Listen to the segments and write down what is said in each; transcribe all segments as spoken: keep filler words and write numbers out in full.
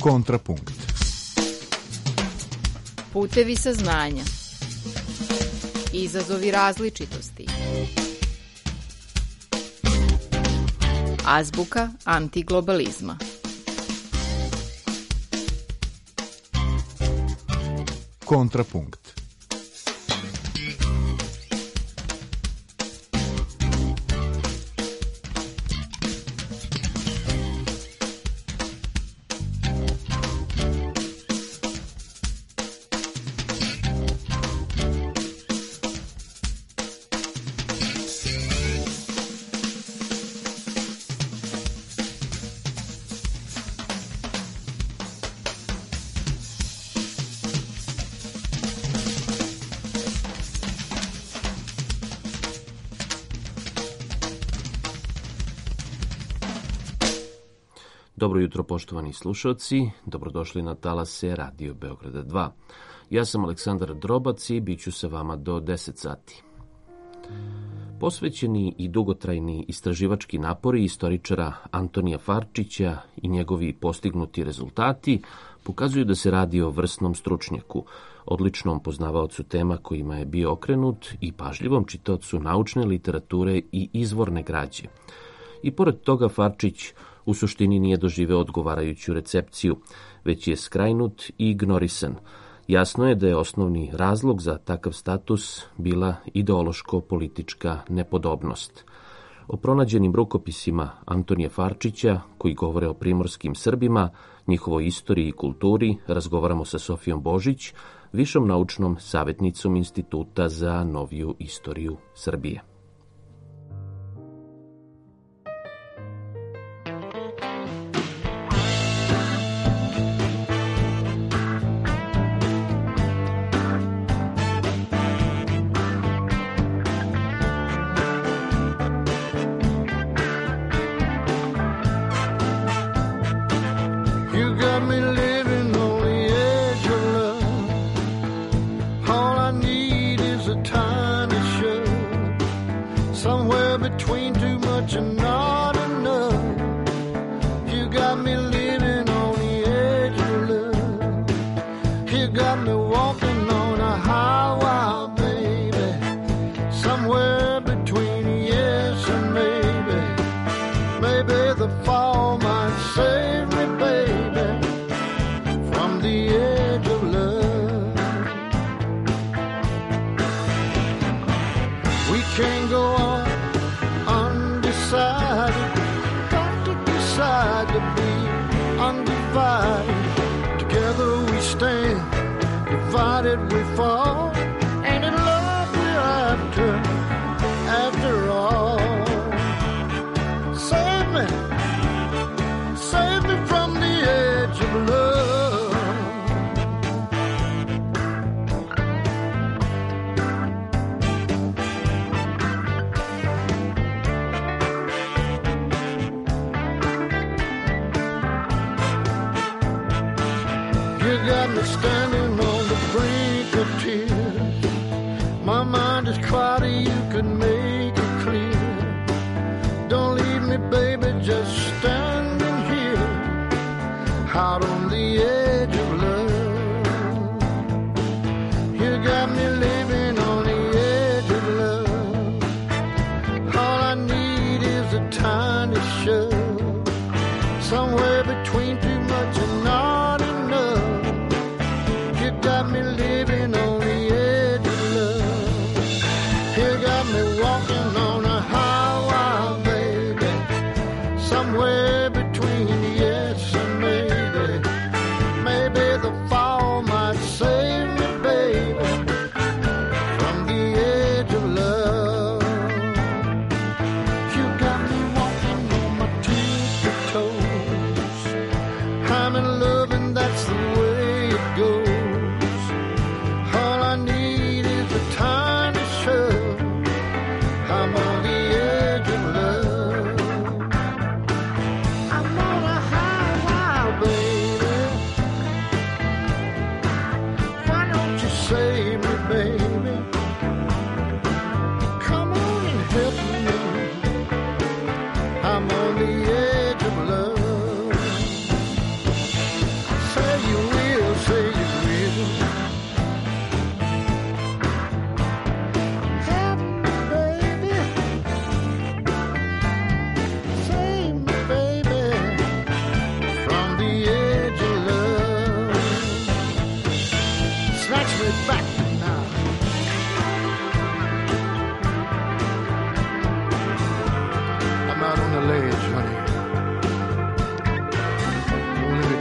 Kontrapunkt. Putevi saznanja. Izazovi različitosti. Azbuka antiglobalizma. Kontrapunkt. Dobro jutro, poštovani slušalci, dobrodošli na talase Radio Beograda dva. Ja sam Aleksandar Drobac i bit ću sa vama do deset sati. Posvećeni i dugotrajni istraživački napori istoričara Antonija Farčića i njegovi postignuti rezultati pokazuju da se radi o vrsnom stručnjaku, odličnom poznavaocu tema kojima je bio okrenut i pažljivom čitaocu naučne literature i izvorne građe. I pored toga Farčić u suštini nije doživeo odgovarajuću recepciju, već je skrajnut i ignorisan. Jasno je da je osnovni razlog za takav status bila ideološko-politička nepodobnost. O pronađenim rukopisima Antonija Farčića, koji govore o primorskim Srbima, njihovoj istoriji i kulturi, razgovaramo sa Sofijom Božić, višom naučnom savjetnicom Instituta za noviju istoriju Srbije. All I need is a tiny shove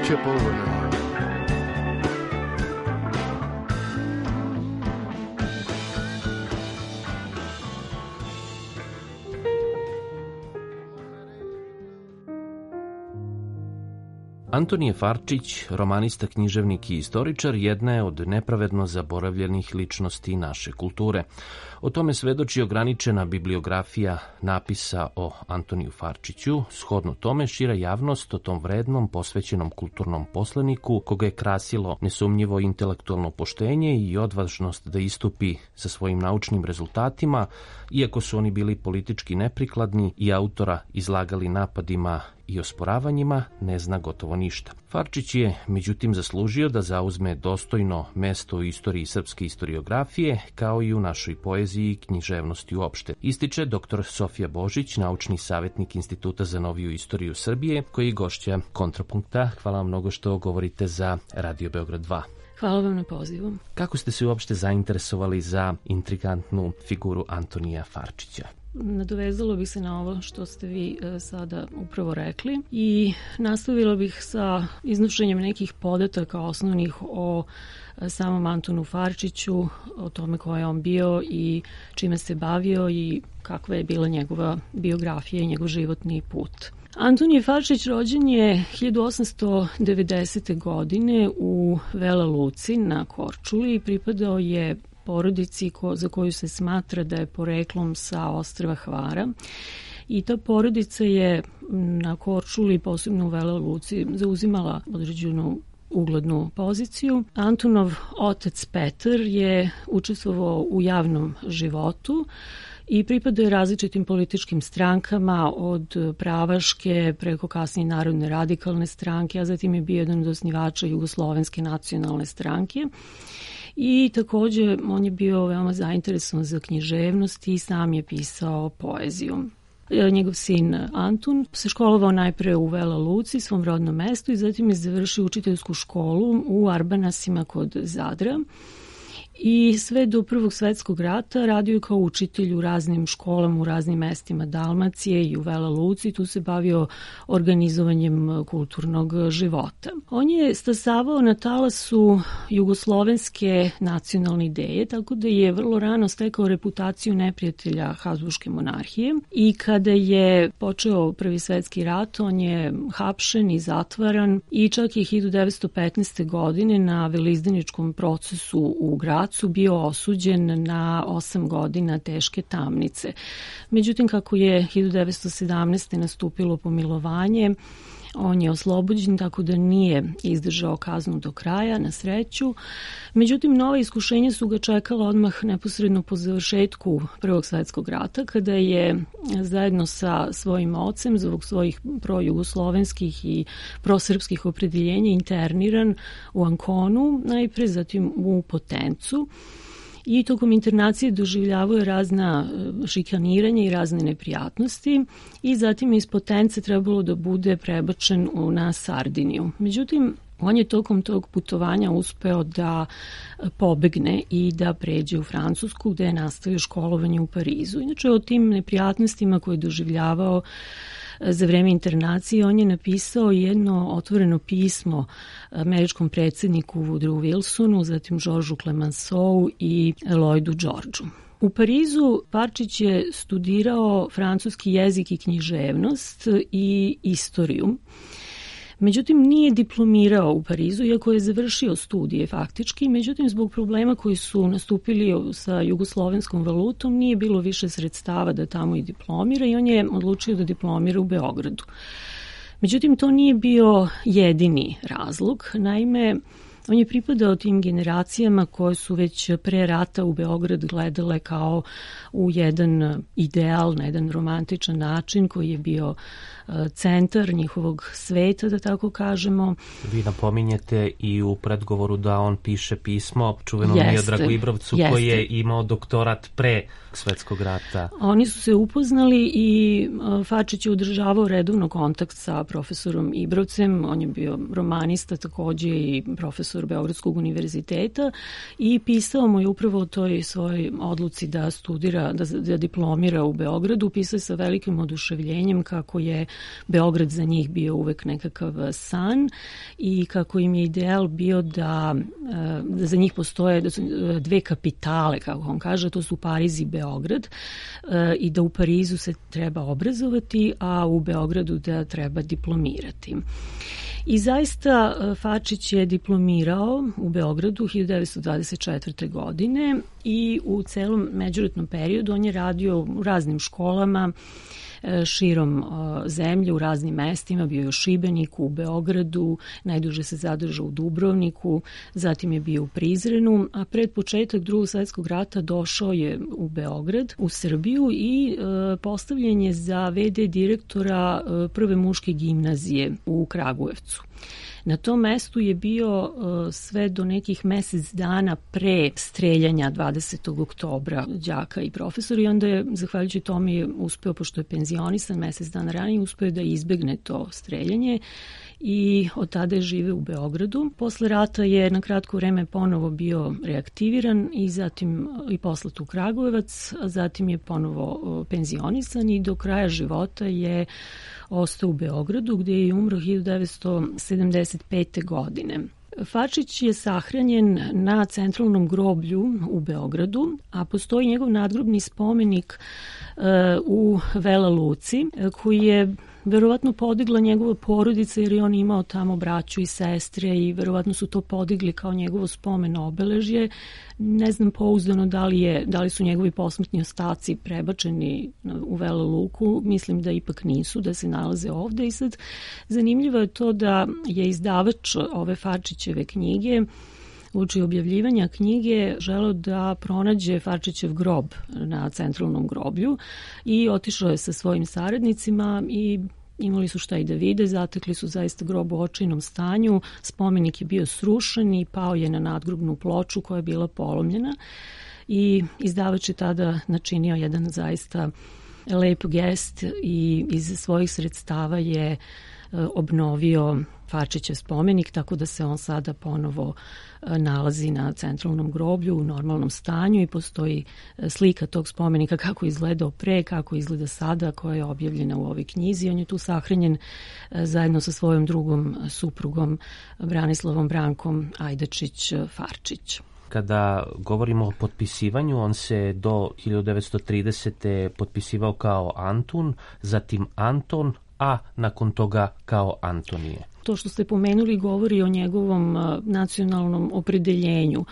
chip over there. Antonije Farčić, romanista, književnik i istoričar, jedna je od nepravedno zaboravljenih ličnosti naše kulture. O tome svedoči ograničena bibliografija napisa o Antoniju Farčiću. Shodno tome, šira javnost o tom vrednom, posvećenom kulturnom poslaniku, koga je krasilo nesumnjivo intelektualno poštenje i odvažnost da istupi sa svojim naučnim rezultatima, iako su oni bili politički neprikladni i autora izlagali napadima i osporavanjima, ne zna gotovo ništa. Farčić je, međutim, zaslužio da zauzme dostojno mesto u istoriji srpske historiografije, kao i u našoj poeziji i književnosti uopšte. Ističe doktor Sofija Božić, naučni savjetnik Instituta za noviju istoriju Srbije, koji je gošća Kontrapunkta. Hvala vam mnogo što govorite za Radio Beograd dva. Hvala vam na pozivu. Kako ste se uopšte zainteresovali za intrigantnu figuru Antonija Farčića? Nadovezalo bih se na ovo što ste vi sada upravo rekli i nastavila bih sa iznošenjem nekih podataka osnovnih o samom Antonu Farčiću, o tome ko je on bio i čime se bavio i kakva je bila njegova biografija i njegov životni put. Antonije Farčić rođen je hiljadu osamsto devedesete. godine u Vela Luci na Korčuli i pripadao je porodici ko, za koju se smatra da je poreklom sa ostrva Hvara. I ta porodica je na Korčuli, posebno u Vela Luci, zauzimala određenu uglednu poziciju. Antonov otac Petar je učestvovao u javnom životu i pripadao je različitim političkim strankama, od pravaške preko kasnije Narodne radikalne stranke, a zatim je bio jedan od osnivača Jugoslovenske nacionalne stranke. I takođe on je bio veoma zainteresovan za književnost i sam je pisao poeziju. Njegov sin Antun se školovao najpre u Vela Luci, svom rodnom mestu, i zatim je završio učiteljsku školu u Arbanasima kod Zadra. I sve do Prvog svetskog rata radio je kao učitelj u raznim školama, u raznim mestima Dalmacije i u Vela Luci. Tu se bavio organizovanjem kulturnog života. On je stasavao na talasu jugoslovenske nacionalne ideje, tako da je vrlo rano stekao reputaciju neprijatelja Habsburške monarhije. I kada je počeo Prvi svetski rat, on je hapšen i zatvaran i čak je hiljadu devetsto petnaeste. godine na veleizdaničkom procesu u Gracu bio osuđen na osam godina teške tamnice. Međutim, kako je hiljadu devetsto sedamnaeste. nastupilo pomilovanje, on je oslobođen, tako da nije izdržao kaznu do kraja, na sreću. Međutim, nova iskušenja su ga čekala odmah neposredno po završetku Prvog svetskog rata, kada je zajedno sa svojim ocem, zbog svojih projugoslovenskih i prosrpskih opredeljenja, interniran u Ankonu, najpre, zatim u Potencu. I tokom internacije doživljavao je razna šikaniranja i razne neprijatnosti i zatim je iz Potence trebalo da bude prebačen na Sardiniju. Međutim, on je tokom tog putovanja uspeo da pobegne i da pređe u Francusku, gde je nastavio školovanje u Parizu. Inače, o tim neprijatnostima koje je doživljavao za vreme internacije, on je napisao jedno otvoreno pismo američkom predsjedniku Woodrow Wilsonu, zatim Georgeu Clemenceau i Lloydu Georgeu. U Parizu Farčić je studirao francuski jezik i književnost i istoriju. Međutim, nije diplomirao u Parizu, iako je završio studije faktički, međutim, zbog problema koji su nastupili sa jugoslovenskom valutom, nije bilo više sredstava da tamo i diplomira i on je odlučio da diplomira u Beogradu. Međutim, to nije bio jedini razlog. Naime, on je pripadao tim generacijama koje su već pre rata u Beograd gledale kao u jedan ideal, na jedan romantičan način koji je bio centar njihovog sveta, da tako kažemo. Vi napominjete i u predgovoru da on piše pismo čuvenom jeste, Miodragu Ibrovcu jeste. koji je imao doktorat pre Svetskog rata. Oni su se upoznali i Farčić je održavao redovno kontakt sa profesorom Ibrovcem. On je bio romanista takođe i profesor Beogradskog univerziteta i pisao mu je upravo o toj svojoj odluci da studira, da, da diplomira u Beogradu. Pisao je sa velikim oduševljenjem kako je Beograd za njih bio uvek nekakav san i kako im je ideal bio da, da za njih postoje da su dve kapitale, kako on kaže, to su Pariz i Beograd, i da u Parizu se treba obrazovati, a u Beogradu da treba diplomirati. I zaista Farčić je diplomirao u Beogradu hiljadu devetsto dvadeset četvrte. godine i u celom međuratnom periodu on je radio u raznim školama širom zemlje, u raznim mestima, bio je u Šibeniku, u Beogradu, najduže se zadržao u Dubrovniku, zatim je bio u Prizrenu, a pred početak Drugog svjetskog rata došao je u Beograd, u Srbiju i postavljen je za ve de direktora prve muške gimnazije u Kragujevcu. Na tom mestu je bio sve do nekih mesec dana pre streljanja dvadesetog oktobra đaka i profesora i onda je, zahvaljujući tome, je uspeo, pošto je penzionisan mesec dana ranije, uspeo da izbegne to streljanje i od tada je žive u Beogradu. Posle rata je na kratko vreme ponovo bio reaktiviran i zatim i poslat u Kragujevac, a zatim je ponovo penzionisan i do kraja života je ostao u Beogradu, gde je umro hiljadu devetsto sedamdeset pete. godine. Farčić je sahranjen na centralnom groblju u Beogradu, a postoji njegov nadgrobni spomenik uh, u Vela Luci, koji je verovatno podigla njegova porodica, jer je on imao tamo braću i sestre i verovatno su to podigli kao njegovo spomen obeležje. Ne znam pouzdano da li, je, da li su njegovi posmrtni ostaci prebačeni u Vela Luku, mislim da ipak nisu, da se nalaze ovde. I sad zanimljivo je to da je izdavač ove Farčićeve knjige uoči objavljivanja knjige želeo da pronađe Farčićev grob na centralnom groblju i otišao je sa svojim saradnicima i imali su šta i da vide, zatekli su zaista grob u očajnom stanju, spomenik je bio srušen i pao je na nadgrobnu ploču koja je bila polomljena i izdavač je tada načinio jedan zaista lep gest i iz svojih sredstava je obnovio Farčićev spomenik, tako da se on sada ponovo nalazi na centralnom groblju u normalnom stanju i postoji slika tog spomenika kako je izgledao pre, kako izgleda sada, koja je objavljena u ovoj knjizi. On je tu sahranjen zajedno sa svojom drugom suprugom Branislavom Brankom Ajdačić-Farčić. Kada govorimo o potpisivanju, on se do hiljadu devetsto tridesete. potpisivao kao Antun, zatim Anton, a nakon toga kao Antonije. To što ste pomenuli govori o njegovom nacionalnom opredeljenju.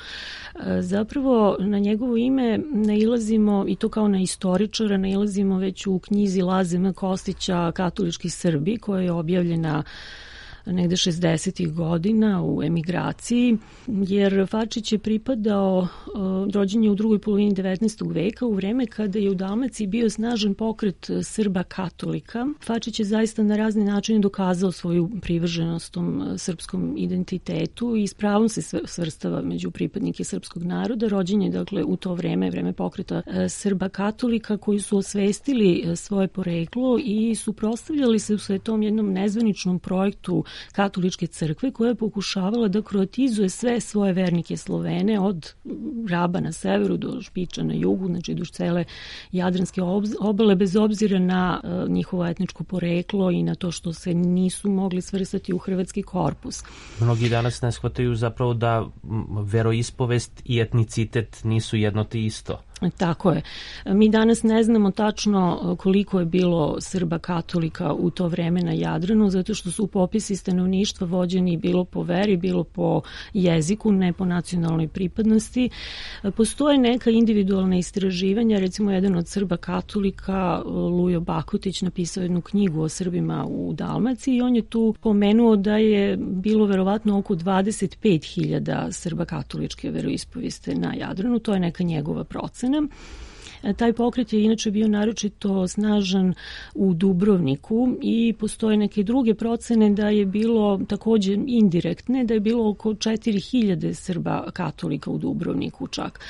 Zapravo na njegovo ime nailazimo, i to kao na istoričara, nailazimo već u knjizi Laze M. Kostića Katolički Srbi, koja je objavljena negde šezdesetih godina u emigraciji, jer Farčić je pripadao, rođen je u drugoj polovini devetnaestog veka, u vreme kada je u Dalmaciji bio snažan pokret Srba katolika. Farčić je zaista na razne načine dokazao svoju privrženost tom srpskom identitetu i s pravom se svrstava među pripadnike srpskog naroda. Rođen je, dakle, u to vreme, vreme pokreta Srba katolika koji su osvestili svoje poreklo i suprotstavljali se u tom jednom nezvaničnom projektu Katoličke crkve koja je pokušavala da kroatizuje sve svoje vernike Slovene od Raba na severu do Špiča na jugu, znači duž cele Jadranske obale, bez obzira na uh, njihovo etničko poreklo i na to što se nisu mogli svrstati u hrvatski korpus. Mnogi danas ne shvataju zapravo da veroispovest i etnicitet nisu jedno te isto. Tako je. Mi danas ne znamo tačno koliko je bilo Srba katolika u to vreme na Jadranu, zato što su popisi stanovništva vođeni bilo po veri, bilo po jeziku, ne po nacionalnoj pripadnosti. Postoje neka individualna istraživanja, recimo jedan od Srba katolika, Lujo Bakotić, napisao jednu knjigu o Srbima u Dalmaciji i on je tu pomenuo da je bilo verovatno oko dvadeset pet hiljada Srba katoličke veroispovesti na Jadranu, to je neka njegova procena. Taj pokret je inače bio naročito snažan u Dubrovniku i postoje neke druge procene da je bilo takođe indirektne, da je bilo oko četiri hiljade Srba katolika u Dubrovniku čak.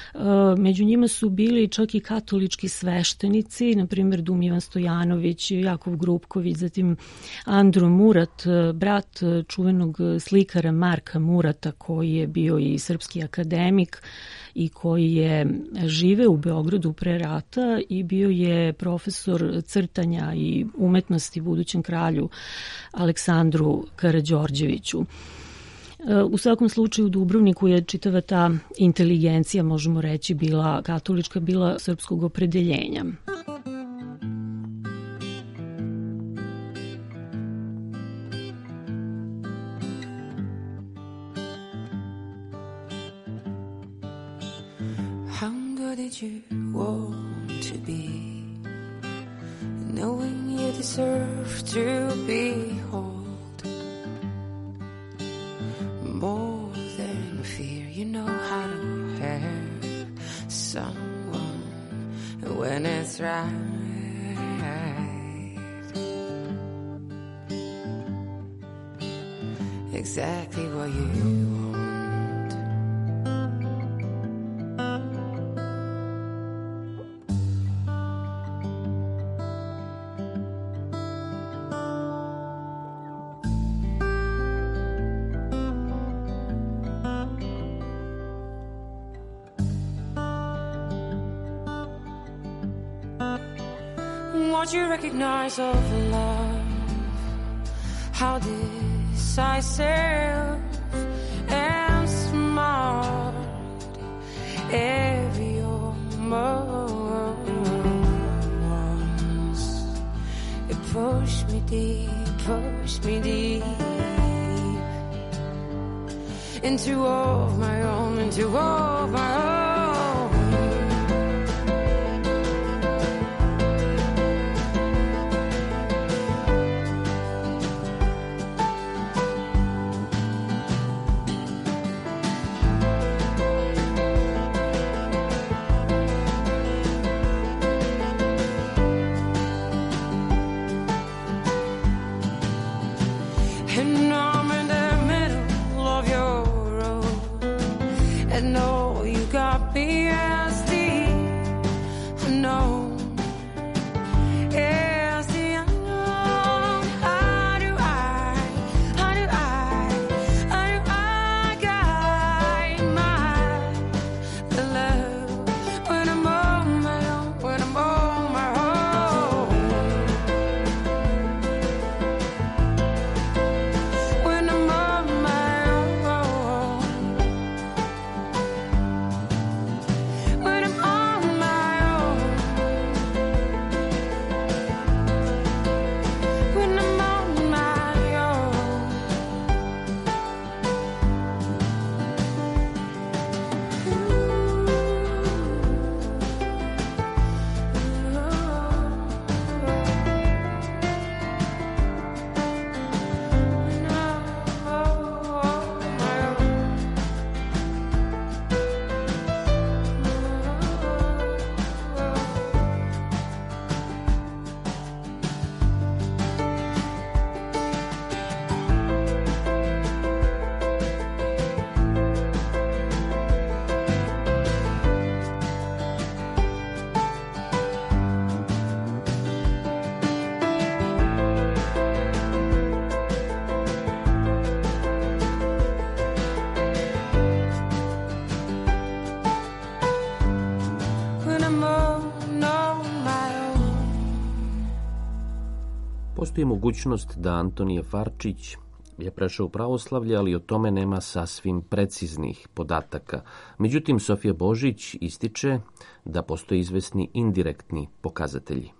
Među njima su bili čak i katolički sveštenici, na primjer Dumivan Stojanović, Jakov Grupković, zatim Andro Murat, brat čuvenog slikara Marka Murata, koji je bio i srpski akademik i koji je žive u Beogradu pre rata i bio je profesor crtanja i umetnosti budućem kralju Aleksandru Karađorđeviću. U svakom slučaju u Dubrovniku je čitava ta inteligencija, možemo reći, bila katolička, bila srpskog opredeljenja. How good did you want to be, knowing you deserve to be whole? More than fear, you know how to hurt someone when it's right. Exactly what you want. What you recognize of love, how decisive and smart every almost. It pushed me deep, pushed me deep into all of my own, into all of my own. Postoji mogućnost da Antonije Farčić je prešao u pravoslavlje, ali o tome nema sasvim preciznih podataka. Međutim, Sofija Božić ističe da postoje izvesni indirektni pokazatelji.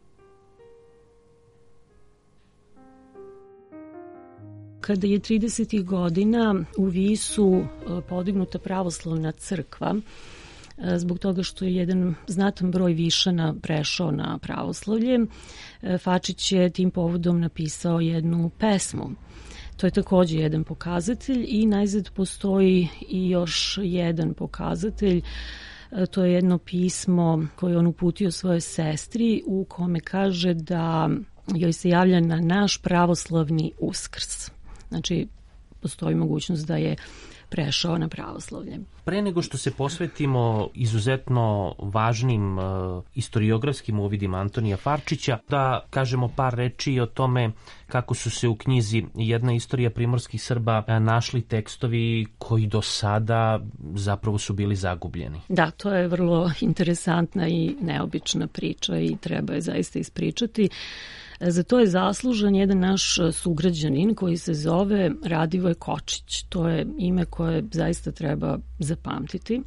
Kada je tridesetih godina u Visu podignuta pravoslavna crkva, zbog toga što je jedan znatan broj Višana prešao na pravoslavlje, Fačić je tim povodom napisao jednu pesmu. To je takođe jedan pokazatelj i najzad postoji i još jedan pokazatelj. To je jedno pismo koje on uputio svojoj sestri u kome kaže da joj se javlja na naš pravoslavni Uskrs. Znači, postoji mogućnost da je prešao na pravoslavlje. Pre nego što se posvetimo izuzetno važnim uh, istoriografskim uvidima Antonija Farčića, da kažemo par reči o tome kako su se u knjizi Jedna istorija primorskih Srba našli tekstovi koji do sada zapravo su bili zagubljeni. Da, to je vrlo interesantna i neobična priča i treba je zaista ispričati. Za to je zaslužan jedan naš sugrađanin koji se zove Radivoje Kočić. To je ime koje zaista treba zapamtiti.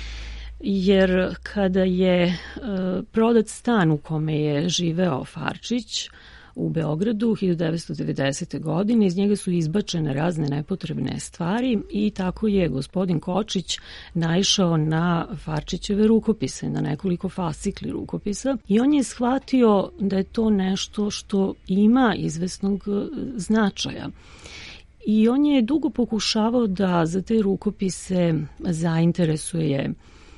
Jer kada je prodat stan u kome je živeo Farčić u Beogradu hiljadu devetsto devedesete. godine, iz njega su izbačene razne nepotrebne stvari i tako je gospodin Kočić naišao na Farčićeve rukopise, na nekoliko fascikli rukopisa i on je shvatio da je to nešto što ima izvesnog značaja. I on je dugo pokušavao da za te rukopise zainteresuje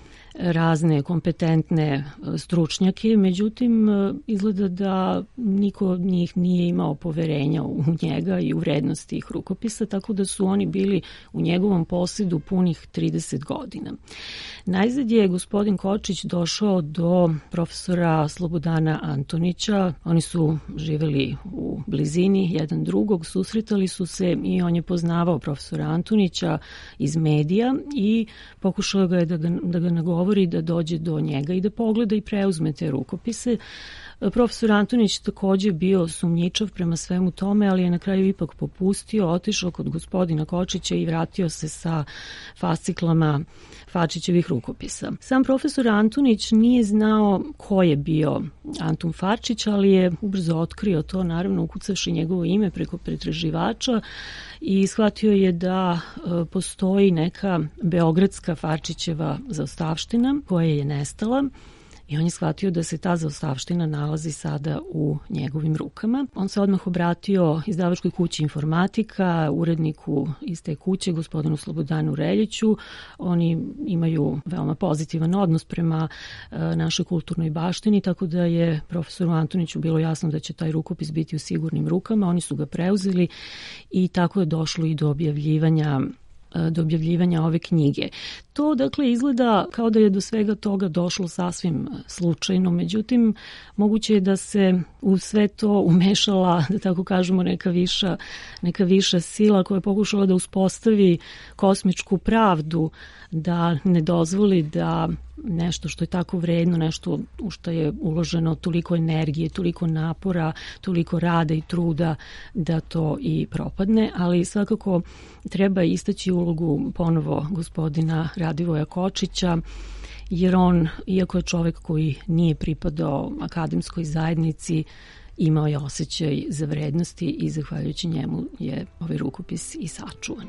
razne kompetentne stručnjake, međutim izgleda da niko od njih nije imao poverenja u njega i u vrednost tih rukopisa, tako da su oni bili u njegovom posjedu punih trideset godina. Najzad je gospodin Kočić došao do profesora Slobodana Antonića, oni su živeli u blizini jedan drugog, susretali su se i on je poznavao profesora Antonića iz medija i pokušao ga je da ga, da ga nagovori da dođe do njega i da pogleda i preuzme te rukopise. Profesor Antonić takođe bio sumnjičav prema svemu tome, ali je na kraju ipak popustio, otišao kod gospodina Kočića i vratio se sa fasciklama Farčićevih rukopisa. Sam profesor Antonić nije znao ko je bio Antun Farčić, ali je ubrzo otkrio to, naravno ukucavši njegovo ime preko pretraživača i shvatio je da postoji neka beogradska Farčićeva zaostavština koja je nestala. I on je shvatio da se ta zaostavština nalazi sada u njegovim rukama. On se odmah obratio izdavačkoj kući Informatika, uredniku iz te kuće, gospodinu Slobodanu Reljiću. Oni imaju veoma pozitivan odnos prema e, našoj kulturnoj baštini, tako da je profesoru Antoniću bilo jasno da će taj rukopis biti u sigurnim rukama. Oni su ga preuzeli i tako je došlo i do objavljivanja do objavljivanja ove knjige. To dakle izgleda kao da je do svega toga došlo sasvim slučajno, međutim moguće je da se u sve to umešala, da tako kažemo, neka viša, neka viša sila koja je pokušala da uspostavi kosmičku pravdu, da ne dozvoli da nešto što je tako vredno, nešto u što je uloženo toliko energije, toliko napora, toliko rada i truda, da to i propadne, ali svakako treba istaći ulogu ponovo gospodina Radivoja Kočića, jer on, iako je čovek koji nije pripadao akademskoj zajednici, imao je osjećaj za vrednosti i zahvaljujući njemu je ovaj rukopis i sačuvan.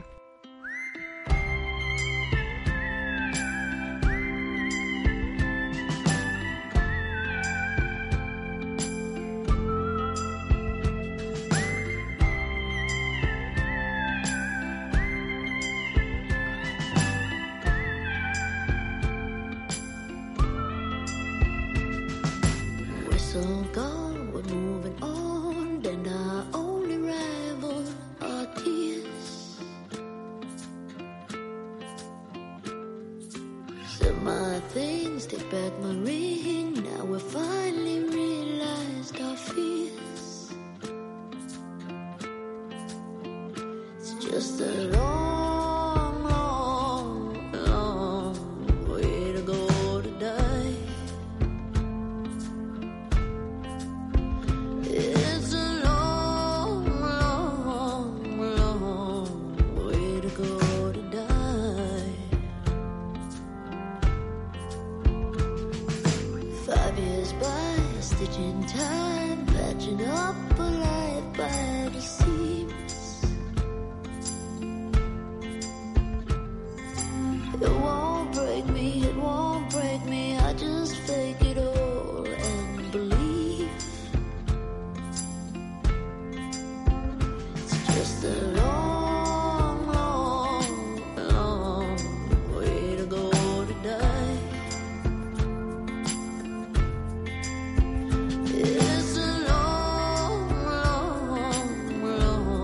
It's a long, long, long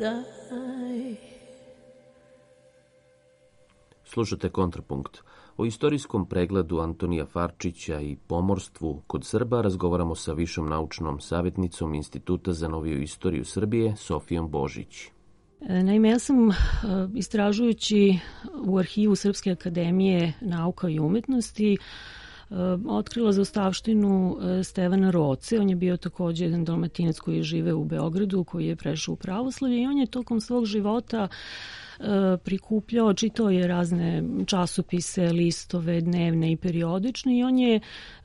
die. Slušate Kontrapunkt. O istorijskom pregledu Antonija Farčića i pomorstvu kod Srba razgovaramo sa višom naučnom savjetnicom Instituta za noviju istoriju Srbije, Sofijom Božić. Naime, ja sam istražujući u arhivu Srpske akademije nauka i umetnosti otkrila zaostavštinu Stevana Roce. On je bio takođe jedan dalmatinac koji je živeo u Beogradu, koji je prešao u pravoslavlje i on je tokom svog života prikupljao, čitao je razne časopise, listove, dnevne i periodične i on je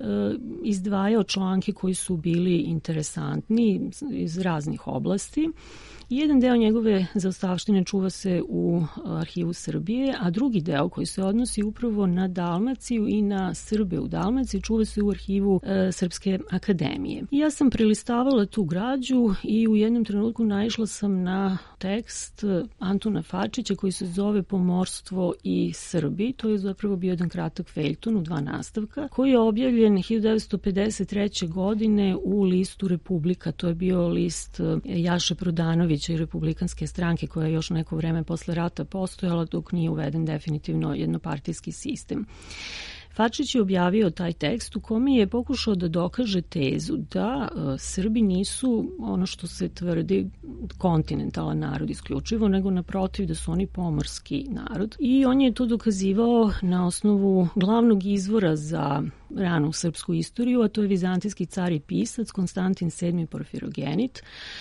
izdvajao članke koji su bili interesantni iz raznih oblasti. Jedan deo njegove zaostavštine čuva se u arhivu Srbije, a drugi deo koji se odnosi upravo na Dalmaciju i na Srbe u Dalmaciji čuva se u arhivu e, Srpske akademije. I ja sam prelistavala tu građu i u jednom trenutku naišla sam na tekst Antuna Farčića koji se zove Pomorstvo i Srbi. To je zapravo bio jedan kratak feljton u dva nastavka koji je objavljen hiljadu devetsto pedeset treće. godine u listu Republika. To je bio list Jaše Prodanovića i Republikanske stranke koja je još neko vreme posle rata postojala dok nije uveden definitivno jednopartijski sistem. Farčić je objavio taj tekst u kome je pokušao da dokaže tezu da uh, Srbi nisu ono što se tvrdi kontinentalan narod isključivo, nego naprotiv da su oni pomorski narod. I on je to dokazivao na osnovu glavnog izvora za ranu srpsku istoriju, a to je vizantijski car i pisac Konstantin sedmi Porfirogenit,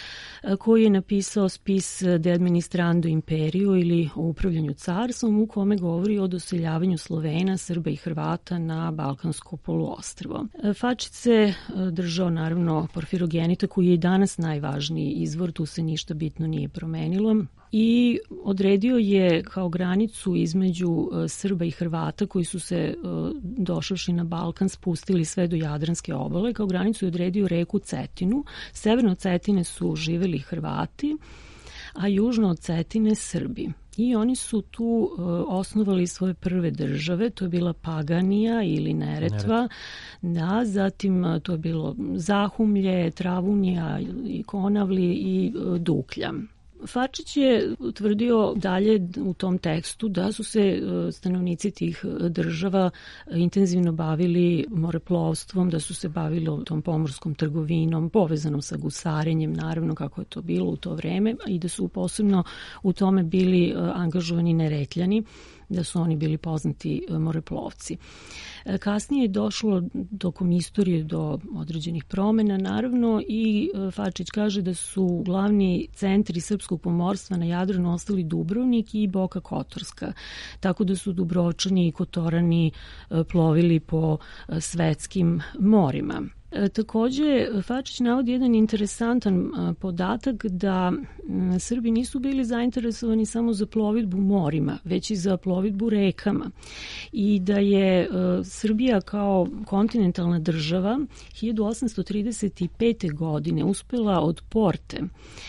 koji je napisao spis De administrando imperiju ili o upravljanju carstvom u kome govori o doseljavanju Slovena, Srba i Hrvata na Balkansko poluostrvo. Farčić se držao naravno Porfirogenita koji je i danas najvažniji izvor, tu se ništa bitno nije promenilo. I odredio je kao granicu između Srba i Hrvata koji su se došavši na Balkan spustili sve do Jadranske obale. Kao granicu je odredio reku Cetinu. Severno od Cetine su živeli Hrvati, a južno od Cetine Srbi. I oni su tu uh, osnovali svoje prve države, to je bila Paganija ili Neretva, da, zatim uh, to je bilo Zahumlje, Travunija, i Konavli i uh, Duklja. Farčić je utvrdio dalje u tom tekstu da su se stanovnici tih država intenzivno bavili moreplovstvom, da su se bavili tom pomorskom trgovinom, povezanom sa gusarenjem, naravno kako je to bilo u to vreme, i da su posebno u tome bili angažovani Neretljani, da su oni bili poznati moreplovci. Kasnije je došlo tokom istorije do određenih promena, naravno, i Farčić kaže da su glavni centri srpskog pomorstva na Jadranu ostali Dubrovnik i Boka Kotorska, tako da su Dubrovčani i Kotorani plovili po svetskim morima. Takođe, Farčić navodi jedan interesantan podatak da Srbi nisu bili zainteresovani samo za plovidbu morima, već i za plovidbu rekama i da je Srbija kao kontinentalna država hiljadu osamsto trideset pete. godine uspela od Porte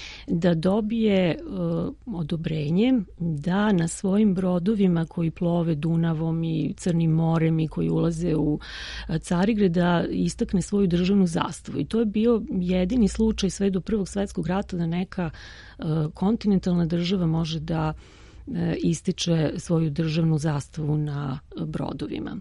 da dobije uh, odobrenje da na svojim brodovima koji plove Dunavom i Crnim morem i koji ulaze u Carigrad da istakne svoju državnu zastavu. I to je bio jedini slučaj sve do Prvog svetskog rata da neka uh, kontinentalna država može da uh, ističe svoju državnu zastavu na brodovima.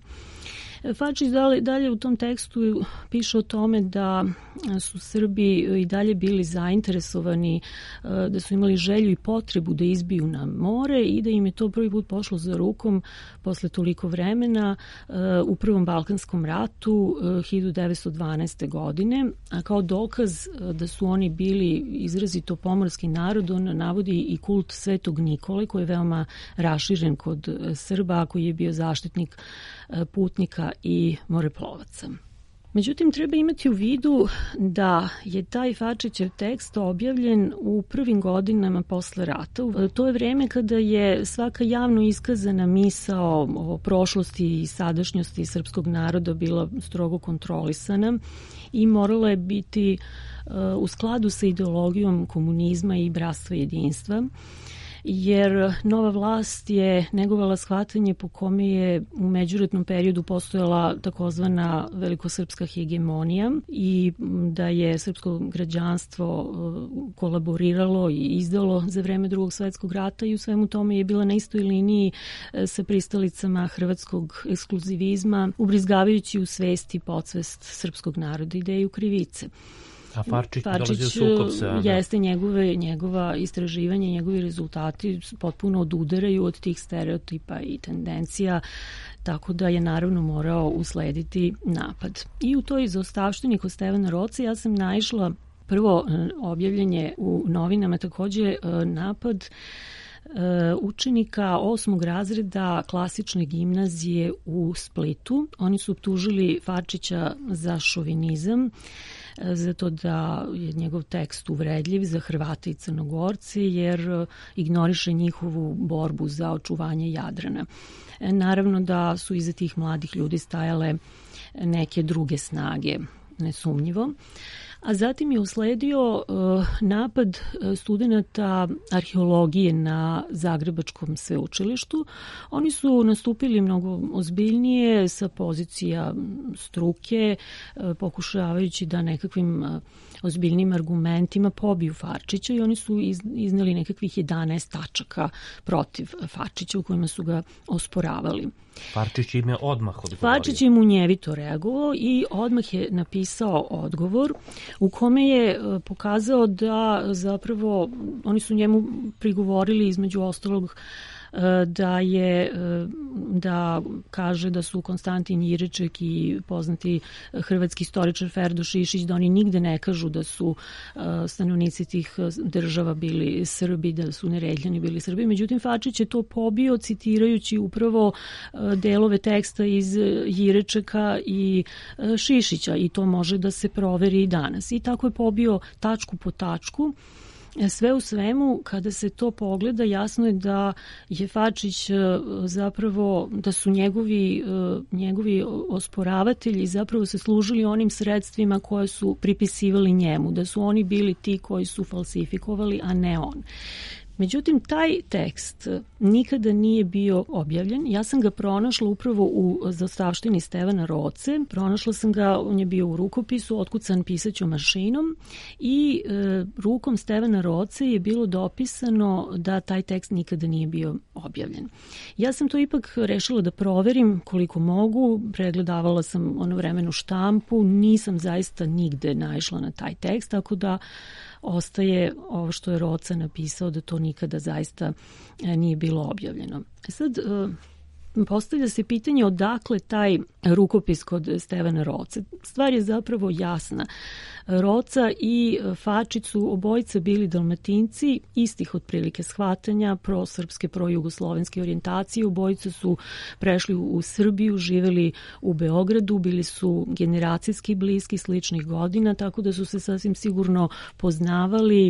Farčić dalje, dalje u tom tekstu piše o tome da su Srbi i dalje bili zainteresovani, da su imali želju i potrebu da izbiju na more i da im je to prvi put pošlo za rukom posle toliko vremena u Prvom Balkanskom ratu hiljadu devetsto dvanaeste. godine. A kao dokaz da su oni bili izrazito pomorski narod, on navodi i kult Svetog Nikole koji je veoma raširen kod Srba, koji je bio zaštitnik putnika i moreplovaca. Međutim, treba imati u vidu da je taj Farčićev tekst objavljen u prvim godinama posle rata. To je vreme kada je svaka javno iskazana misao o prošlosti i sadašnjosti srpskog naroda bila strogo kontrolisana i morala je biti u skladu sa ideologijom komunizma i bratstva jedinstva. jer nova vlast je negovala shvatanje po kome je u međuratnom periodu postojala takozvana velikosrpska hegemonija i da je srpsko građanstvo kolaboriralo i izdalo za vreme Drugog svetskog rata i u svemu tome je bila na istoj liniji sa pristalicama hrvatskog ekskluzivizma, ubrizgavajući u svesti podsvest srpskog naroda ideju krivice. A Farčić, Farčić dolazi u sukob sa... jeste njegove, njegova istraživanja, njegovi rezultati potpuno odudaraju od tih stereotipa i tendencija, tako da je naravno morao uslediti napad. I u toj zaostavštini kod Stevana Roce ja sam naišla prvo objavljanje u novinama, takođe napad učenika osmog razreda klasične gimnazije u Splitu. Oni su optužili Farčića za šovinizam, zato da je njegov tekst uvredljiv za Hrvate i Crnogorce, jer ignoriše njihovu borbu za očuvanje Jadrana. Naravno da su iza tih mladih ljudi stajale neke druge snage, nesumnjivo. A zatim je usledio uh, napad studenata arheologije na Zagrebačkom sveučilištu. Oni su nastupili mnogo ozbiljnije sa pozicija struke, uh, pokušavajući da nekakvim uh, ozbiljnim argumentima pobiju Farčića i oni su iz, izneli nekakvih jedanaest tačaka protiv Farčića u kojima su ga osporavali. Farčić im je odmah odgovorio. Farčić je munjevito reagovao i odmah je napisao odgovor u kome je pokazao da zapravo oni su njemu prigovorili između ostalog da je da kaže da su Konstantin Jireček i poznati hrvatski istoričar Ferdo Šišić, da oni nigde ne kažu da su stanovnici tih država bili Srbi, da su Neredljani bili Srbi. Međutim, Farčić je to pobio citirajući upravo delove teksta iz Jirečeka i Šišića i to može da se proveri i danas. I tako je pobio tačku po tačku. Sve u svemu, kada se to pogleda, jasno je da je Farčić zapravo, da su njegovi, njegovi osporavatelji zapravo se služili onim sredstvima koje su pripisivali njemu, da su oni bili ti koji su falsifikovali, a ne on. Međutim, taj tekst nikada nije bio objavljen. Ja sam ga pronašla upravo u zaostavštini Stevana Roce. Pronašla sam ga, on je bio u rukopisu, otkucan pisaćom mašinom i e, rukom Stevana Roce je bilo dopisano da taj tekst nikada nije bio objavljen. Ja sam to ipak rešila da proverim koliko mogu. Pregledavala sam ono vremenu štampu, nisam zaista nigde naišla na taj tekst, tako da ostaje ovo što je Roca napisao da to nikada zaista nije bilo objavljeno. Sad, postavlja se pitanje odakle taj rukopis kod Stevana Roce. Stvar je zapravo jasna. Roca i Farčić su obojica bili Dalmatinci, istih otprilike shvatanja, prosrpske, projugoslovenske orijentacije. Obojica su prešli u Srbiju, živeli u Beogradu, bili su generacijski bliski, sličnih godina, tako da su se sasvim sigurno poznavali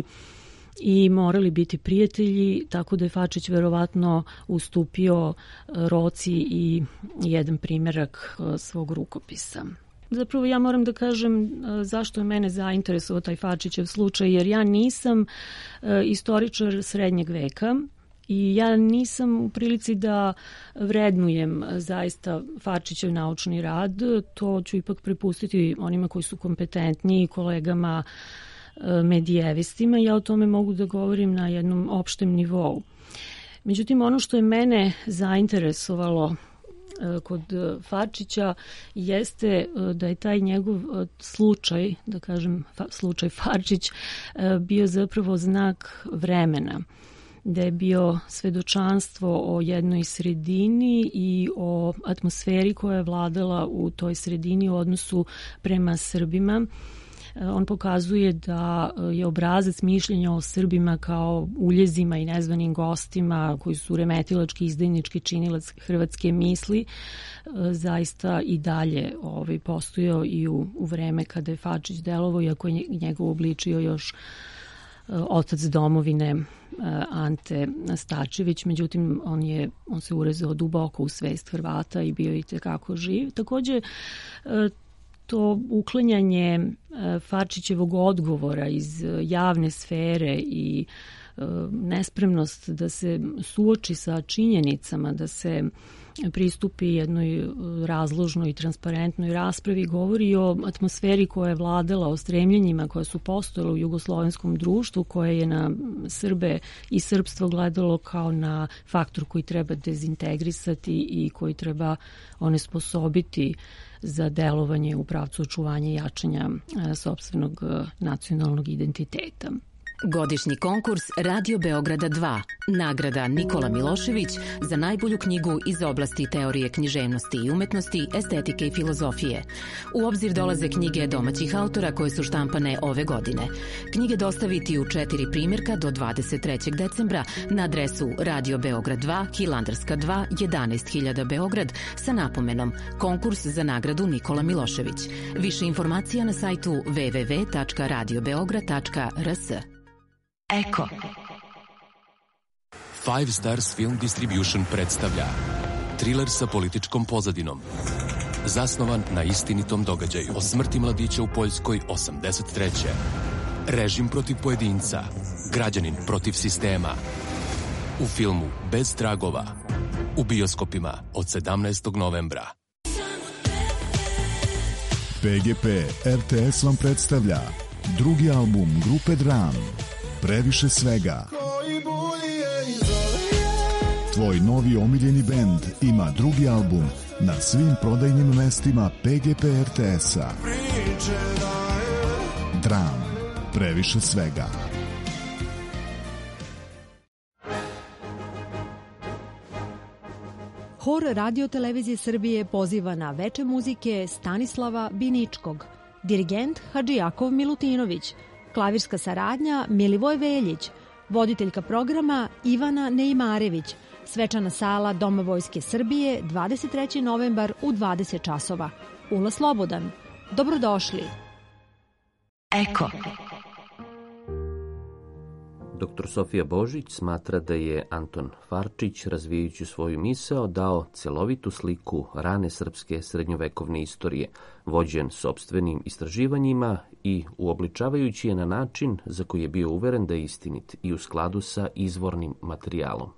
i morali biti prijatelji, tako da je Farčić verovatno ustupio Roci i jedan primjerak svog rukopisa. Zapravo ja moram da kažem zašto je mene zainteresovao taj Farčićev slučaj, jer ja nisam istoričar srednjeg veka i ja nisam u prilici da vrednujem zaista Farčićev naučni rad. To ću ipak prepustiti onima koji su kompetentniji, kolegama medijevistima. Ja o tome mogu da govorim na jednom opštem nivou. Međutim, ono što je mene zainteresovalo kod Farčića jeste da je taj njegov slučaj, da kažem slučaj Farčić, bio zapravo znak vremena, da je bio svedočanstvo o jednoj sredini i o atmosferi koja je vladala u toj sredini u odnosu prema Srbima. On pokazuje da je obrazac mišljenja o Srbima kao uljezima i nezvanim gostima koji su remetilački, izdajnički činilac hrvatske misli zaista i dalje ovaj, postojao i u, u vreme kada je Farčić delovao, iako je njegov obličio još otac domovine Ante Stačević, međutim on, je, on se urezao duboko u svest Hrvata i bio i tekako živ. Takođe, to uklanjanje Farčićevog odgovora iz javne sfere i nespremnost da se suoči sa činjenicama, da se pristupi jednoj razložnoj i transparentnoj raspravi, govori o atmosferi koja je vladala, o stremljenjima koja su postojala u jugoslovenskom društvu, koje je na Srbe i srpstvo gledalo kao na faktor koji treba dezintegrisati i koji treba onesposobiti za delovanje u pravcu očuvanja i jačanja sopstvenog nacionalnog identiteta. Godišnji konkurs Radio Beograda dva. Nagrada Nikola Milošević za najbolju knjigu iz oblasti teorije književnosti i umetnosti, estetike i filozofije. U obzir dolaze knjige domaćih autora koje su štampane ove godine. Knjige dostaviti u četiri primjerka do dvadeset trećeg decembra na adresu Radio Beograd dva, Hilandarska dva, jedanaest hiljada Beograd sa napomenom Konkurs za nagradu Nikola Milošević. Više informacija na sajtu w w w tačka radio beograd tačka r s. Eko. Five Stars Film Distribution predstavlja triler sa političkom pozadinom. Zasnovan na istinitom događaju o smrti mladića u Poljskoj osamdeset treće. Režim protiv pojedinca, građanin protiv sistema. U filmu Bez tragova. U bioskopima od sedamnaestog novembra. P G P R T S vam predstavlja drugi album grupe Dram, Previše svega. Tvoj novi omiljeni bend ima drugi album na svim prodajnim mestima P G P R T S-a. Dram, Previše svega. Hor Radio-televizije Srbije poziva na veče muzike Stanislava Biničkog, dirigent Hadžijakov Milutinović, klavirska saradnja Milivoj Veljić, voditeljka programa Ivana Neimarević, svečana sala Doma Vojske Srbije, dvadeset treći novembar u dvadeset časova. Ulaz slobodan. Dobrodošli. Eko. Doktor Sofija Božić smatra da je Anton Farčić, razvijajući svoju misao, dao celovitu sliku rane srpske srednjovekovne istorije, vođen sopstvenim istraživanjima i uobličavajući je na način za koji je bio uveren da je istinit i u skladu sa izvornim materijalom.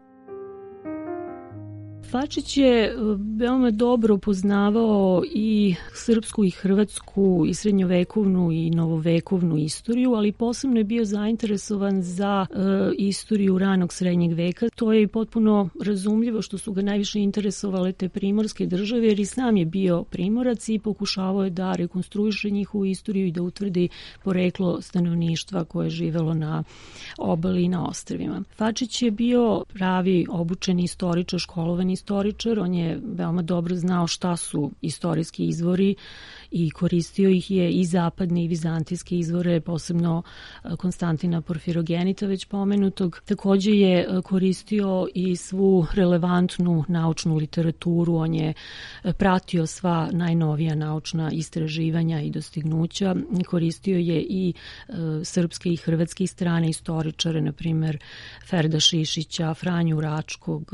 Farčić je veoma dobro poznavao i srpsku i hrvatsku i srednjovekovnu i novovekovnu istoriju, ali posebno je bio zainteresovan za e, istoriju ranog srednjeg veka. To je i potpuno razumljivo što su ga najviše interesovale te primorske države, jer i sam je bio primorac i pokušavao je da rekonstruiše njihovu istoriju i da utvrdi poreklo stanovništva koje je živelo na obali i na ostrvima. Farčić je bio pravi obučeni istoričar, školovani istoričar, on je veoma dobro znao šta su istorijski izvori i koristio ih je i zapadne i vizantijske izvore, posebno Konstantina Porfirogenita već pomenutog. Takođe je koristio i svu relevantnu naučnu literaturu, on je pratio sva najnovija naučna istraživanja i dostignuća, koristio je i srpske i hrvatske strane istoričare, na primer Ferda Šišića, Franju Račkog,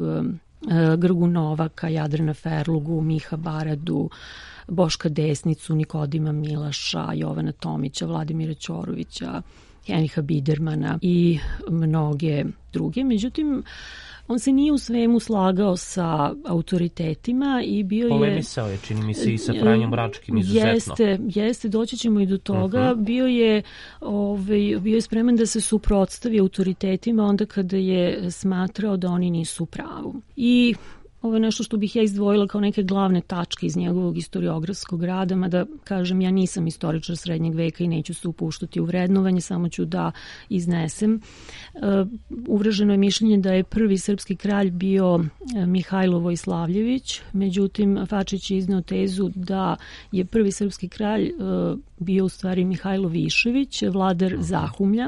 Grgu Novaka, Jadrana Ferlugu, Miha Baradu, Boška Desnicu, Nikodima Milaša, Jovana Tomića, Vladimira Ćorovića, Henriha Bidermana i mnoge druge. Međutim, on se nije u svemu slagao sa autoritetima i bio je... Polemisao je, čini mi se, i sa Franjom Račkim izuzetno. Jeste, jeste, doći ćemo i do toga. Uh-huh. Bio je, ovaj, bio je spreman da se suprotstavi autoritetima onda kada je smatrao da oni nisu u pravu. I ovo je nešto što bih ja izdvojila kao neke glavne tačke iz njegovog historiografskog rada, mada kažem ja nisam istoričar srednjeg veka i neću se upuštati u vrednovanje, samo ću da iznesem. Uh, uvraženo je mišljenje da je prvi srpski kralj bio Mihajlo Vojslavljević, međutim Farčić je izneo tezu da je prvi srpski kralj uh, bio u stvari Mihajlo Višević, vladar Zahumlja,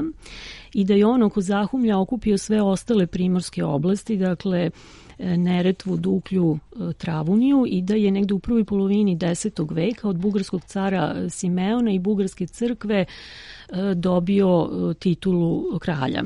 i da je on oko Zahumlja okupio sve ostale primorske oblasti, dakle Neretvu, Duklju, Travuniju, i da je negde u prvoj polovini desetog veka od bugarskog cara Simeona i bugarske crkve dobio titulu kralja.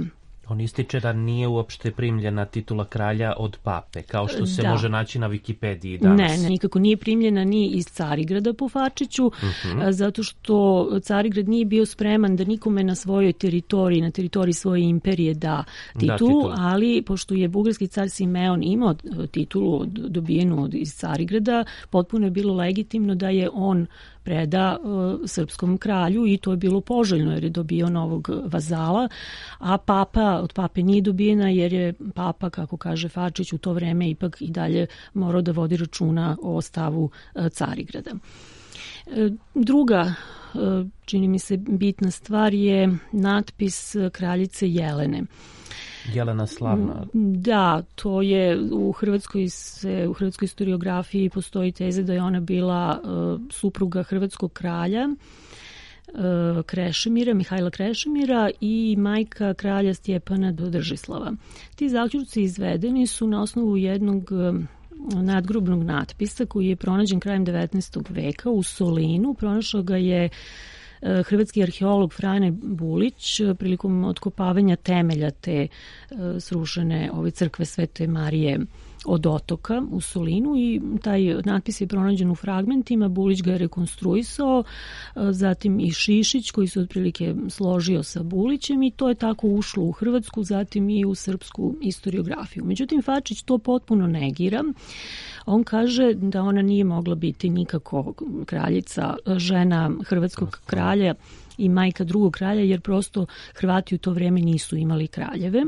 On ističe da nije uopšte primljena titula kralja od pape, kao što se da. može naći na Wikipediji danas. Ne, ne, nikako nije primljena ni iz Carigrada po Fačiću, uh-huh. zato što Carigrad nije bio spreman da nikome na svojoj teritoriji, na teritoriji svoje imperije da titulu, da, titulu. Ali pošto je bugarski car Simeon imao titulu dobijenu od, iz Carigrada, potpuno je bilo legitimno da je on preda uh, srpskom kralju i to je bilo poželjno jer je dobio novog vazala, a papa od pape nije dobijena jer je papa, kako kaže Fačić, u to vreme ipak i dalje morao da vodi računa o stavu uh, Carigrada. Uh, druga, uh, čini mi se, bitna stvar je natpis kraljice Jelene. Jelena Slavna. Da, to je u hrvatskoj se u hrvatskoj historiografiji postoji teza da je ona bila uh, supruga hrvatskog kralja uh, Krešimira, Mihajla Krešimira i majka kralja Stjepana Držislava. Ti zaključci izvedeni su na osnovu jednog uh, nadgrobnog natpisa koji je pronađen krajem devetnaestog veka u Solinu. Pronašao ga je hrvatski arheolog Frane Bulić prilikom otkopavanja temelja te srušene ove crkve Svete Marije od otoka u Solinu i taj natpis je pronađen u fragmentima, Bulić ga je rekonstruisao, zatim i Šišić koji se otprilike složio sa Bulićem i to je tako ušlo u hrvatsku, zatim i u srpsku historiografiju. Međutim, Fačić to potpuno negira. On kaže da ona nije mogla biti nikako kraljica, žena hrvatskog kralja i majka drugog kralja, jer prosto Hrvati u to vreme nisu imali kraljeve.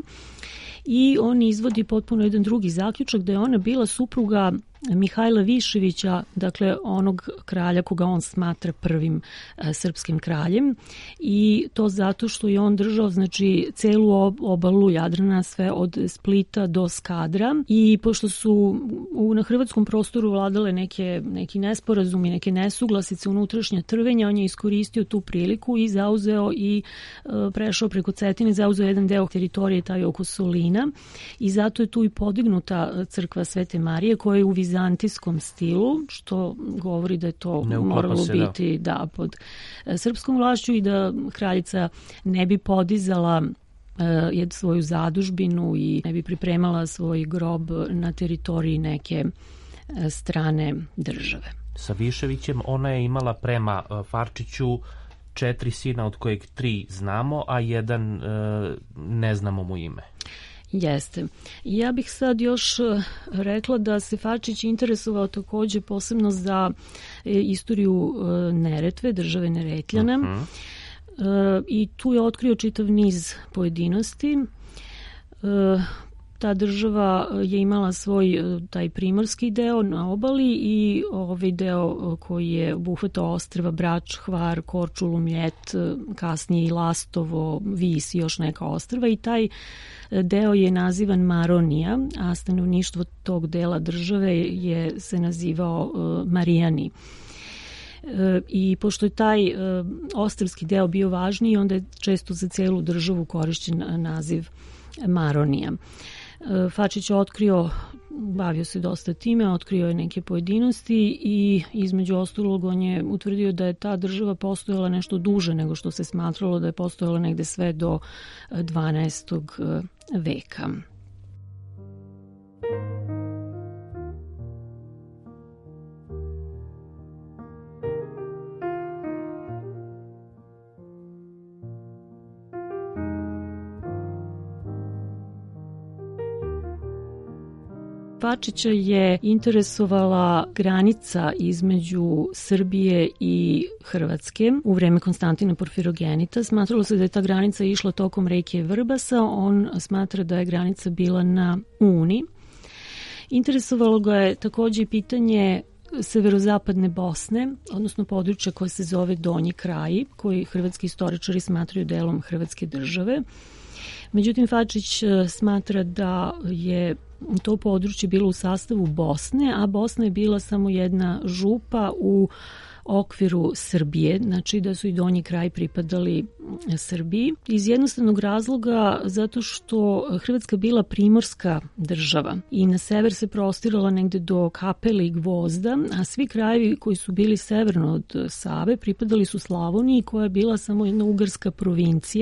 I on izvodi potpuno jedan drugi zaključak da je ona bila supruga Mihajla Viševića, dakle onog kralja koga on smatra prvim e, srpskim kraljem i to zato što je on držao znači celu obalu Jadrana sve od Splita do Skadra i pošto su u, na hrvatskom prostoru vladale neke, neki nesporazumi, neke nesuglasice, unutrašnja trvenja, on je iskoristio tu priliku i zauzeo i e, prešao preko Cetine, zauzeo jedan deo teritorije taj oko Solina i zato je tu i podignuta crkva Svete Marije koja je u vizantijskom stilu, što govori da je to moralo se, biti da. da pod srpskom vlašću i da kraljica ne bi podizala uh, svoju zadužbinu i ne bi pripremala svoj grob na teritoriji neke uh, strane države. Sa Viševićem ona je imala prema uh, Farčiću četiri sina od kojeg tri znamo, a jedan uh, ne znamo mu ime. Jeste. Ja bih sad još rekla da se Fačić interesovao takođe posebno za istoriju Neretve, države Neretljana. Uh-huh. I tu je otkrio čitav niz pojedinosti. Ta država je imala svoj taj primorski deo na obali i ovaj deo koji je obuhvatao ostrva Brač, Hvar, Korčulu, Mljet, kasnije i Lastovo, Vis i još neka ostrva i taj deo je nazivan Maronija, a stanovništvo tog dela države je se nazivao uh, Marijani. Uh, I pošto je taj uh, ostrvski deo bio važniji, onda je često za celu državu korišćen naziv Maronija. Uh, Fačić je otkrio, bavio se dosta time, otkrio je neke pojedinosti i između ostalog on je utvrdio da je ta država postojala nešto duže nego što se smatralo da je postojala negde sve do dvanaestog veka. Fačića je interesovala granica između Srbije i Hrvatske u vreme Konstantina Porfirogenita. Smatralo se da je ta granica išla tokom reke Vrbasa, on smatra da je granica bila na Uni. Interesovalo ga je takođe pitanje severozapadne Bosne, odnosno područja koje se zove Donji Kraji, koji hrvatski istoričari smatraju delom Hrvatske države. Međutim, Fačić smatra da je to područje bilo u sastavu Bosne, a Bosna je bila samo jedna župa u okviru Srbije, znači da su i Donji Kraj pripadali Srbiji. Iz jednostavnog razloga zato što Hrvatska bila primorska država i na sever se prostirala negde do Kapele i Gvozda, a svi krajevi koji su bili severno od Save pripadali su Slavoniji koja je bila samo jedna ugarska provincija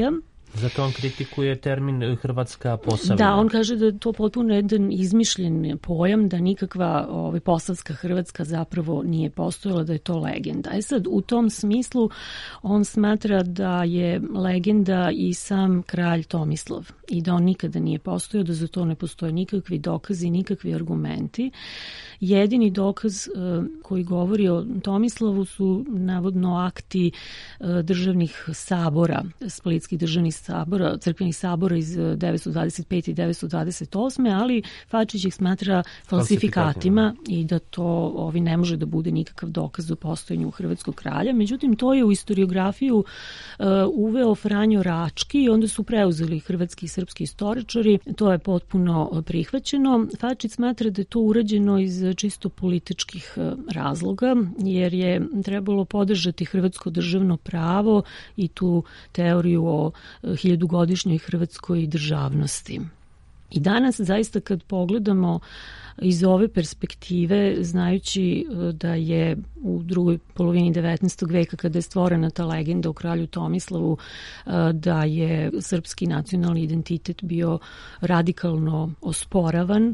Zato on kritikuje termin Hrvatska Posavina. Da, on kaže da je to potpuno jedan izmišljen pojam, da nikakva ovaj, posavska Hrvatska zapravo nije postojala, da je to legenda. E sad, u tom smislu on smatra da je legenda i sam kralj Tomislav i da on nikada nije postojao, da za to ne postoje nikakvi dokazi, nikakvi argumenti. Jedini dokaz uh, koji govori o Tomislavu su navodno akti uh, državnih sabora, splitskih državnih sabora, crkvenih sabora iz devetsto dvadeset pete i devetsto dvadeset osme ali Fačić ih smatra falsifikatima i da to ovi ne može da bude nikakav dokaz o postojanju hrvatskog kralja. Međutim, to je u historiografiju uh, uveo Franjo Rački i onda su preuzeli hrvatski i srpski istoričari. To je potpuno prihvaćeno. Fačić smatra da je to urađeno iz čisto političkih razloga, jer je trebalo podržati hrvatsko državno pravo i tu teoriju o hiljadugodišnjoj hrvatskoj državnosti. I danas zaista kad pogledamo iz ove perspektive, znajući da je u drugoj polovini devetnaestog veka, kada je stvorena ta legenda o kralju Tomislavu, da je srpski nacionalni identitet bio radikalno osporavan,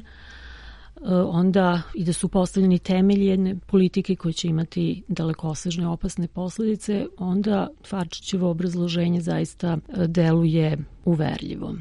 onda i da su postavljeni temelji jedne politike koje će imati dalekosežne opasne posledice, onda Farčićevo obrazloženje zaista deluje uverljivo.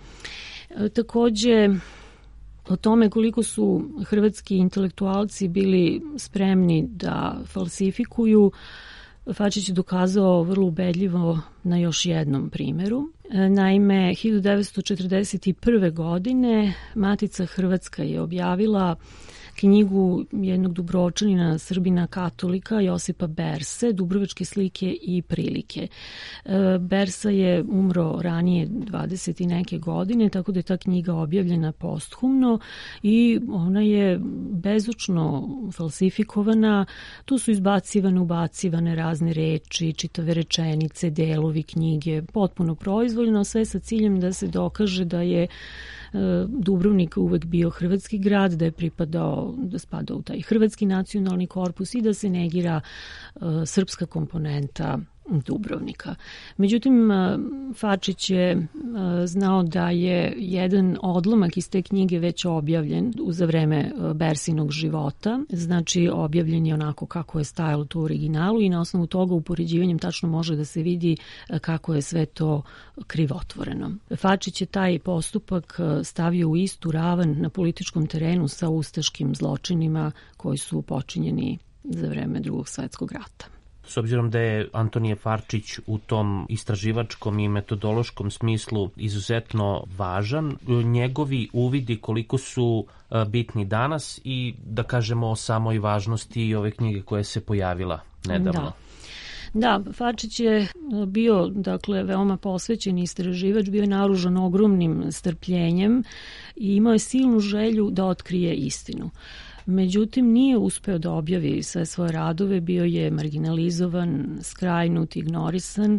Takođe, o tome koliko su hrvatski intelektualci bili spremni da falsifikuju, Fačić je dokazao vrlo ubedljivo na još jednom primjeru. Naime, hiljadu devetsto četrdeset prve. godine Matica Hrvatska je objavila knjigu jednog Dubrovčanina, Srbina katolika, Josipa Berse, Dubrovačke slike i prilike. Bersa je umro ranije dvadeset i neke godine, tako da je ta knjiga objavljena posthumno i ona je bezočno falsifikovana. Tu su izbacivane, ubacivane razne reči, čitave rečenice, delovi knjige, potpuno proizvoljno, sve sa ciljem da se dokaže da je Dubrovnik uvek bio hrvatski grad, da je pripadao, da spadao u taj hrvatski nacionalni korpus i da se negira uh, srpska komponenta Dubrovnika. Međutim, Fačić je znao da je jedan odlomak iz te knjige već objavljen za vreme Bersinog života, znači objavljen je onako kako je stajalo to u originalu i na osnovu toga upoređivanjem tačno može da se vidi kako je sve to krivotvoreno. Fačić je taj postupak stavio u istu ravan na političkom terenu sa ustaškim zločinima koji su počinjeni za vreme Drugog svetskog rata. S obzirom da je Antonije Farčić u tom istraživačkom i metodološkom smislu izuzetno važan, njegovi uvidi koliko su bitni danas i da kažemo o samoj važnosti ove knjige koja se pojavila nedavno. Da. Da, Farčić je bio, dakle, veoma posvećen istraživač, bio je naoružan ogromnim strpljenjem i imao je silnu želju da otkrije istinu. Međutim, nije uspeo da objavi sve svoje radove, bio je marginalizovan, skrajnut, ignorisan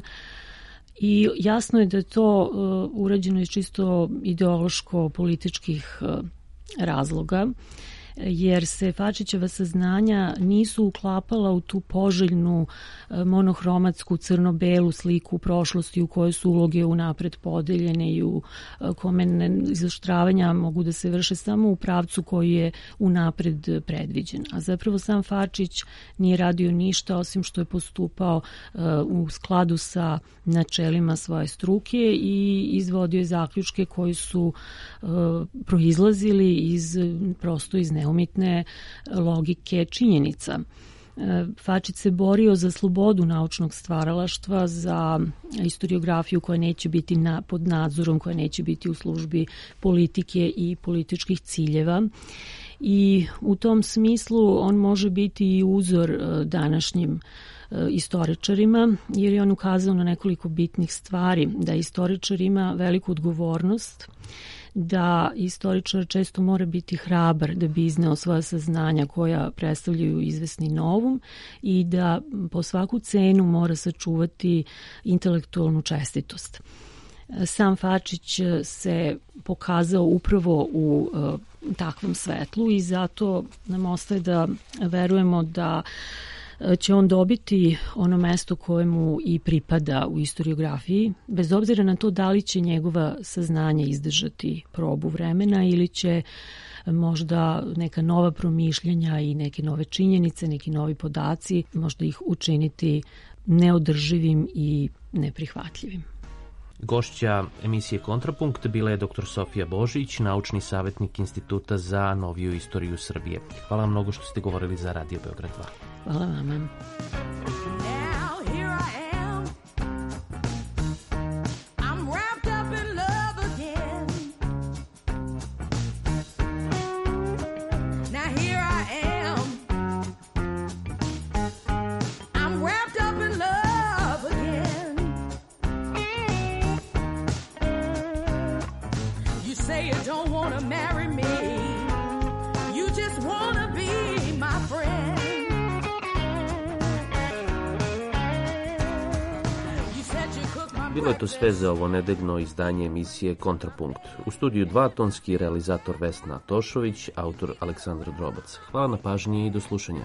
i jasno je da je to uh, urađeno iz čisto ideološko-političkih uh, razloga, jer se Fačićeva saznanja nisu uklapala u tu poželjnu monohromatsku crno-belu sliku prošlosti u kojoj su uloge unapred podeljene i u kome izoštravanja mogu da se vrše samo u pravcu koji je unapred predviđen. A zapravo sam Fačić nije radio ništa osim što je postupao u skladu sa načelima svoje struke i izvodio zaključke koji su proizlazili iz prosto iz neumitne logike činjenica. Fačić se borio za slobodu naučnog stvaralaštva, za historiografiju koja neće biti na, pod nadzorom, koja neće biti u službi politike i političkih ciljeva. I u tom smislu on može biti i uzor današnjim istoričarima, jer je on ukazao na nekoliko bitnih stvari, da istoričar ima veliku odgovornost, da istoričar često mora biti hrabar da bi izneo svoja saznanja koja predstavljaju izvesni novum i da po svaku cenu mora sačuvati intelektualnu čestitost. Sam Fačić se pokazao upravo u uh, takvom svetlu i zato nam ostaje da verujemo da će on dobiti ono mesto koje mu i pripada u istoriografiji, bez obzira na to da li će njegova saznanja izdržati probu vremena ili će možda neka nova promišljanja i neke nove činjenice, neki novi podaci, možda ih učiniti neodrživim i neprihvatljivim. Gošća emisije Kontrapunkt bila je doktor Sofija Božić, naučni savjetnik Instituta za noviju istoriju Srbije. Hvala vam mnogo što ste govorili za Radio Beograd dva. Hvala vama. Bilo je to sve za ovo nedeljno izdanje emisije Kontrapunkt. U studiju dva tonski realizator Vesna Tošović, autor Aleksandar Drobac. Hvala na pažnji i do slušanja.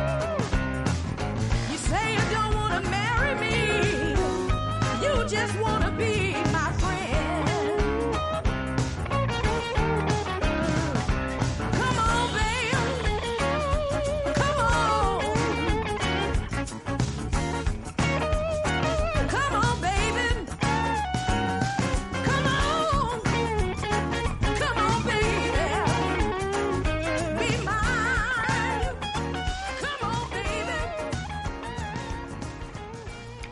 Just one